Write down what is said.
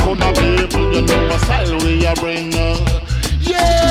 ton of people, you know a style we a bring. Yeah,